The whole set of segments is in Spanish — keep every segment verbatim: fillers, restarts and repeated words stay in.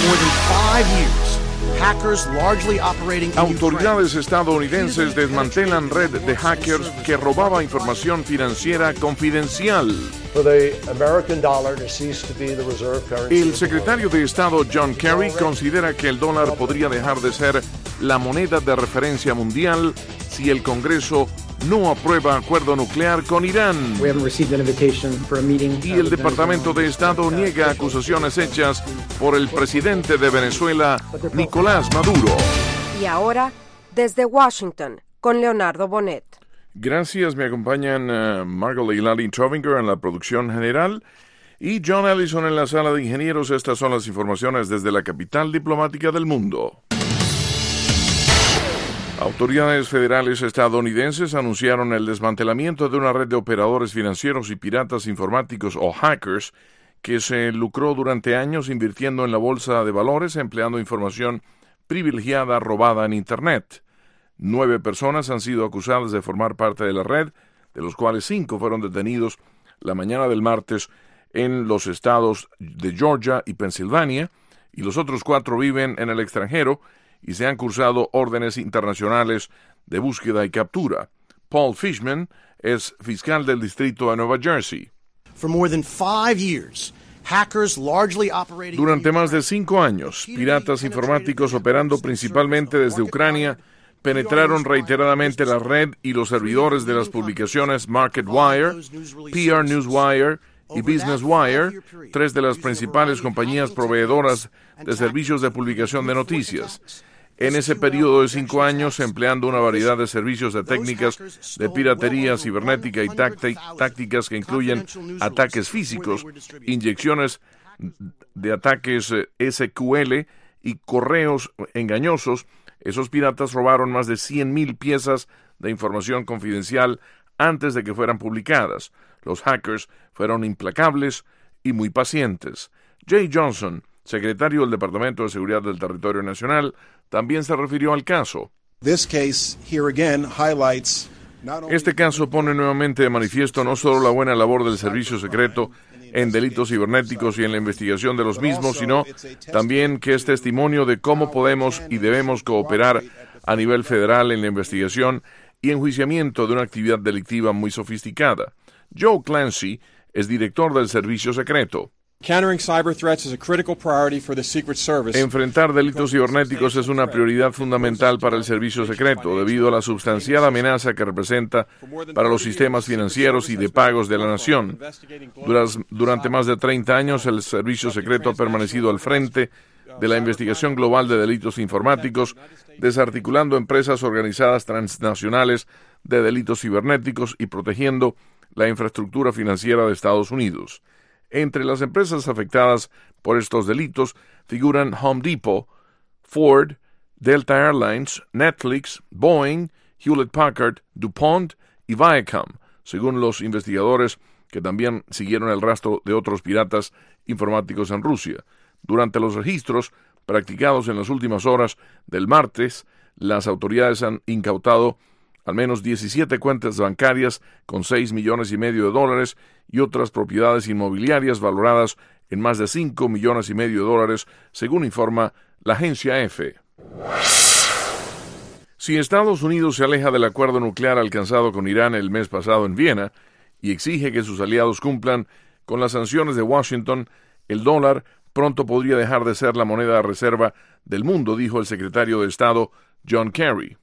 Autoridades estadounidenses desmantelan red de hackers que robaba información financiera confidencial. El secretario de Estado John Kerry considera que el dólar podría dejar de ser la moneda de referencia mundial si el Congreso no aprueba acuerdo nuclear con Irán. Y el Departamento de Estado niega acusaciones hechas por el presidente de Venezuela, Nicolás Maduro. Y ahora, desde Washington, con Leonardo Bonet. Gracias, me acompañan uh, Margot Leilani Trovinger en la producción general y John Ellison en la sala de ingenieros. Estas son las informaciones desde la capital diplomática del mundo. Autoridades federales estadounidenses anunciaron el desmantelamiento de una red de operadores financieros y piratas informáticos o hackers que se lucró durante años invirtiendo en la bolsa de valores empleando información privilegiada robada en Internet. Nueve personas han sido acusadas de formar parte de la red, de los cuales cinco fueron detenidos la mañana del martes en los estados de Georgia y Pensilvania, y los otros cuatro viven en el extranjero y se han cursado órdenes internacionales de búsqueda y captura. Paul Fishman es fiscal del distrito de Nueva Jersey. Durante más de cinco años, piratas informáticos operando principalmente desde Ucrania penetraron reiteradamente la red y los servidores de las publicaciones MarketWire, P R Newswire y BusinessWire, tres de las principales compañías proveedoras de servicios de publicación de noticias. En ese periodo de cinco años, empleando una variedad de servicios de técnicas de piratería cibernética y tácti- tácticas que incluyen ataques físicos, inyecciones de ataques eh, S Q L y correos engañosos, esos piratas robaron más de cien mil piezas de información confidencial antes de que fueran publicadas. Los hackers fueron implacables y muy pacientes. Jay Johnson, secretario del Departamento de Seguridad del Territorio Nacional, también se refirió al caso. Este caso pone nuevamente de manifiesto no solo la buena labor del servicio secreto en delitos cibernéticos y en la investigación de los mismos, sino también que es testimonio de cómo podemos y debemos cooperar a nivel federal en la investigación y enjuiciamiento de una actividad delictiva muy sofisticada. Joe Clancy es director del servicio secreto. Enfrentar delitos cibernéticos es una prioridad fundamental para el servicio secreto, debido a la sustancial amenaza que representa para los sistemas financieros y de pagos de la nación. Durante más de treinta años, el servicio secreto ha permanecido al frente de la investigación global de delitos informáticos, desarticulando empresas organizadas transnacionales de delitos cibernéticos y protegiendo la infraestructura financiera de Estados Unidos. Entre las empresas afectadas por estos delitos figuran Home Depot, Ford, Delta Airlines, Netflix, Boeing, Hewlett Packard, DuPont y Viacom, según los investigadores que también siguieron el rastro de otros piratas informáticos en Rusia. Durante los registros practicados en las últimas horas del martes, las autoridades han incautado al menos diecisiete cuentas bancarias con seis millones y medio de dólares y otras propiedades inmobiliarias valoradas en más de cinco millones y medio de dólares, según informa la agencia E F E. Si Estados Unidos se aleja del acuerdo nuclear alcanzado con Irán el mes pasado en Viena y exige que sus aliados cumplan con las sanciones de Washington, el dólar pronto podría dejar de ser la moneda de reserva del mundo, dijo el secretario de Estado John Kerry.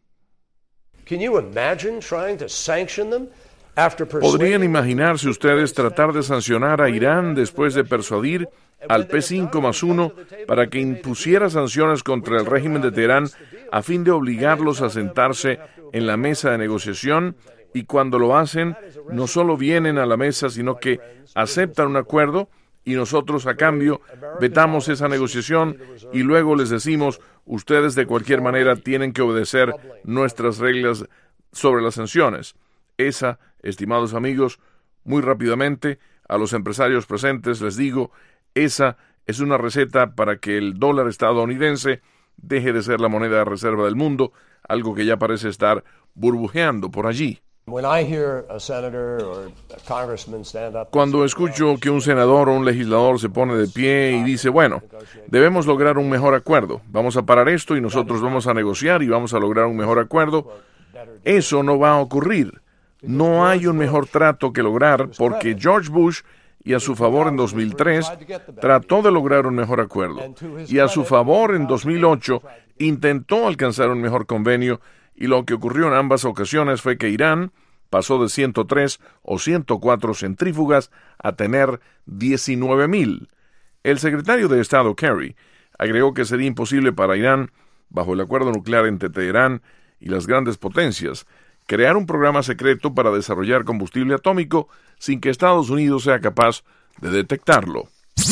¿Podrían imaginarse ustedes tratar de sancionar a Irán después de persuadir al P cinco más uno para que impusiera sanciones contra el régimen de Teherán a fin de obligarlos a sentarse en la mesa de negociación? Y cuando lo hacen, no solo vienen a la mesa, sino que aceptan un acuerdo y nosotros a cambio vetamos esa negociación y luego les decimos, ustedes de cualquier manera tienen que obedecer nuestras reglas sobre las sanciones. Esa, estimados amigos, muy rápidamente, a los empresarios presentes les digo, esa es una receta para que el dólar estadounidense deje de ser la moneda de reserva del mundo, algo que ya parece estar burbujeando por allí. Cuando escucho que un senador o un legislador se pone de pie y dice, bueno, debemos lograr un mejor acuerdo, vamos a parar esto y nosotros vamos a negociar y vamos a lograr un mejor acuerdo, eso no va a ocurrir. No hay un mejor trato que lograr porque George Bush, y a su favor en dos mil tres, trató de lograr un mejor acuerdo, y a su favor en dos mil ocho intentó alcanzar un mejor convenio, y lo que ocurrió en ambas ocasiones fue que Irán pasó de ciento tres o ciento cuatro centrífugas a tener diecinueve mil. El secretario de Estado Kerry agregó que sería imposible para Irán, bajo el acuerdo nuclear entre Teherán y las grandes potencias, crear un programa secreto para desarrollar combustible atómico sin que Estados Unidos sea capaz de detectarlo.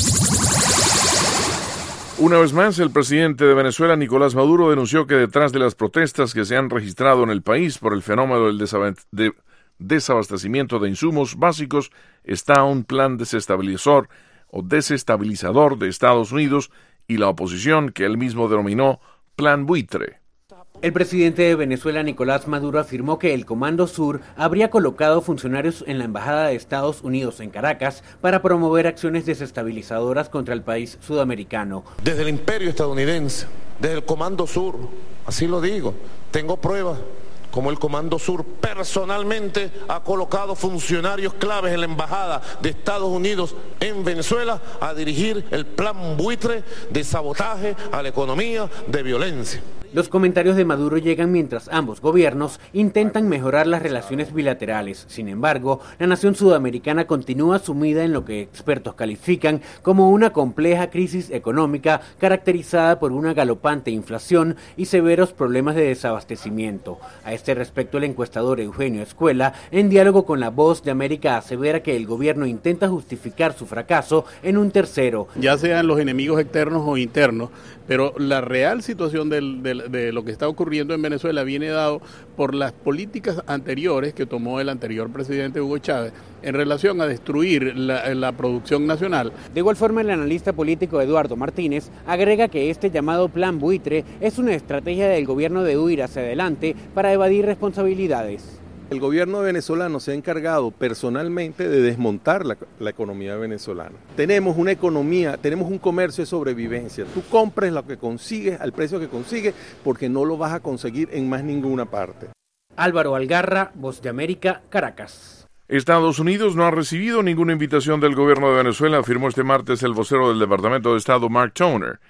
Una vez más, el presidente de Venezuela, Nicolás Maduro, denunció que detrás de las protestas que se han registrado en el país por el fenómeno del de desabastecimiento de insumos básicos está un plan desestabilizador o desestabilizador de Estados Unidos y la oposición que él mismo denominó Plan Buitre. El presidente de Venezuela, Nicolás Maduro, afirmó que el Comando Sur habría colocado funcionarios en la Embajada de Estados Unidos en Caracas para promover acciones desestabilizadoras contra el país sudamericano. Desde el imperio estadounidense, desde el Comando Sur, así lo digo, tengo pruebas, como el Comando Sur personalmente ha colocado funcionarios claves en la Embajada de Estados Unidos en Venezuela a dirigir el plan buitre de sabotaje a la economía, de violencia. Los comentarios de Maduro llegan mientras ambos gobiernos intentan mejorar las relaciones bilaterales. Sin embargo, la nación sudamericana continúa sumida en lo que expertos califican como una compleja crisis económica caracterizada por una galopante inflación y severos problemas de desabastecimiento. A este respecto, el encuestador Eugenio Escuela, en diálogo con La Voz de América, asevera que el gobierno intenta justificar su fracaso en un tercero. Ya sean los enemigos externos o internos, pero la real situación del, del de lo que está ocurriendo en Venezuela viene dado por las políticas anteriores que tomó el anterior presidente Hugo Chávez en relación a destruir la, la producción nacional. De igual forma, el analista político Eduardo Martínez agrega que este llamado plan buitre es una estrategia del gobierno de huir hacia adelante para evadir responsabilidades. El gobierno venezolano se ha encargado personalmente de desmontar la, la economía venezolana. Tenemos una economía, tenemos un comercio de sobrevivencia. Tú compres lo que consigues al precio que consigues porque no lo vas a conseguir en más ninguna parte. Álvaro Algarra, Voz de América, Caracas. Estados Unidos no ha recibido ninguna invitación del gobierno de Venezuela, afirmó este martes el vocero del Departamento de Estado, Mark Toner.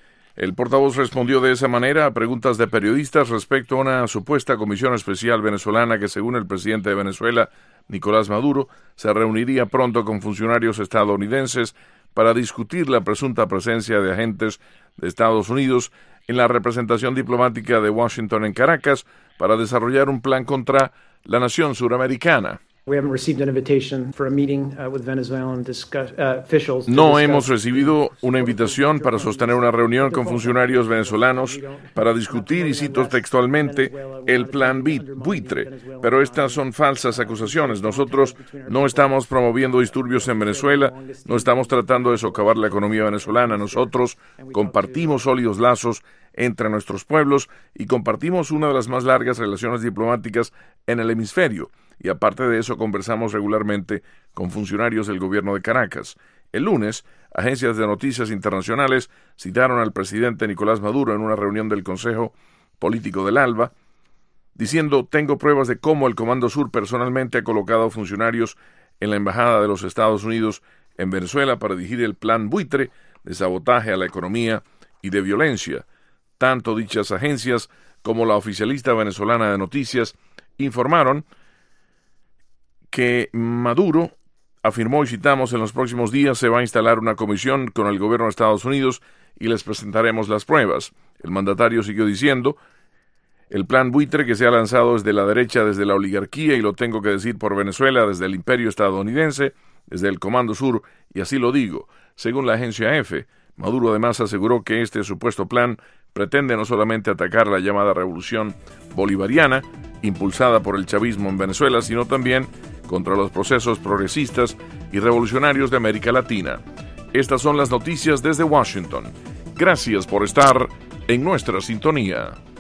El portavoz respondió de esa manera a preguntas de periodistas respecto a una supuesta comisión especial venezolana que, según el presidente de Venezuela, Nicolás Maduro, se reuniría pronto con funcionarios estadounidenses para discutir la presunta presencia de agentes de Estados Unidos en la representación diplomática de Washington en Caracas para desarrollar un plan contra la nación suramericana. No hemos recibido una invitación para sostener una reunión con funcionarios venezolanos para discutir, y cito textualmente, el plan buitre. Pero estas son falsas acusaciones. Nosotros no estamos promoviendo disturbios en Venezuela, no estamos tratando de socavar la economía venezolana. Nosotros compartimos sólidos lazos entre nuestros pueblos y compartimos una de las más largas relaciones diplomáticas en el hemisferio. Y aparte de eso, conversamos regularmente con funcionarios del gobierno de Caracas. El lunes, agencias de noticias internacionales citaron al presidente Nicolás Maduro en una reunión del Consejo Político del ALBA, diciendo: tengo pruebas de cómo el Comando Sur personalmente ha colocado funcionarios en la Embajada de los Estados Unidos en Venezuela para dirigir el plan buitre de sabotaje a la economía y de violencia. Tanto dichas agencias como la oficialista venezolana de noticias informaron que Maduro afirmó, y citamos, en los próximos días se va a instalar una comisión con el gobierno de Estados Unidos y les presentaremos las pruebas. El mandatario siguió diciendo: el plan buitre que se ha lanzado desde la derecha, desde la oligarquía, y lo tengo que decir por Venezuela, desde el imperio estadounidense, desde el Comando Sur, y así lo digo. Según la agencia EFE, Maduro además aseguró que este supuesto plan pretende no solamente atacar la llamada revolución bolivariana, impulsada por el chavismo en Venezuela, sino también contra los procesos progresistas y revolucionarios de América Latina. Estas son las noticias desde Washington. Gracias por estar en nuestra sintonía.